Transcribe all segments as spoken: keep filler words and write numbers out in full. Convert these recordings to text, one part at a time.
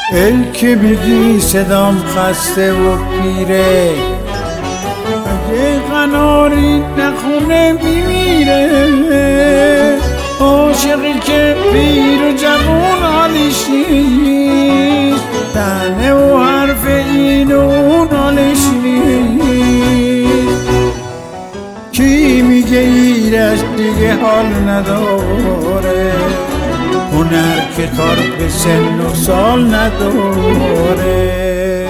ای که بگی صدام خسته و پیره، اگه قناری نخونه میمیره. عاشقی که پیر و جوون حالش نیست، تنه و حرف این و اون حالش نیست. کی میگه ایرش دیگه حال نداره، هنر که کار به سن و سال نداره.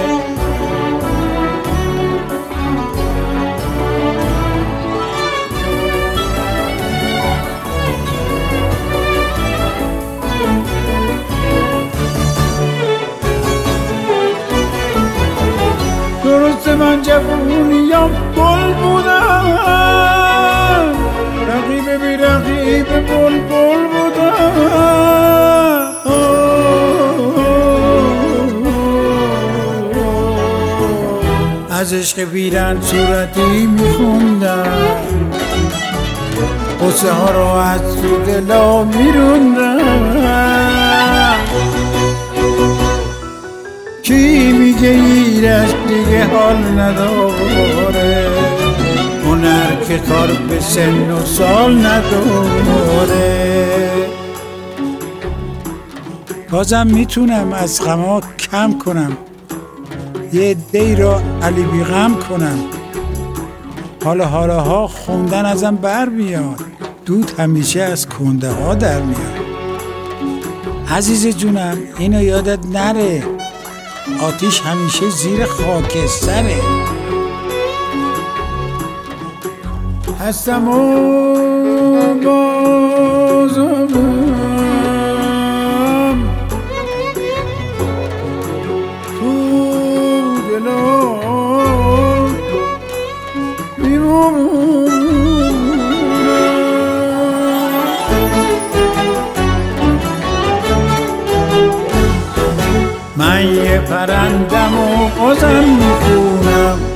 درسته من جوونیم گل بودم، رقیب بی رقیب بل بل بودم. از عشق ویران صورتی میخوندم، قصه ها رو از تو دلا میروندم. کی میگه ایرش دیگه حال نداره، هنر که کار به سن و سال نداره. بازم میتونم از غما کم کنم، یه عده‌ای را علی بی غم کنم. حالا حالا ها خوندن ازم بر میاد، دود همیشه از کنده ها در میاد. عزیز جونم اینو یادت نره، آتیش همیشه زیر خاکستره. هستم و بازم تو دلم میمونم. من یه پرندم و بازم میخونم،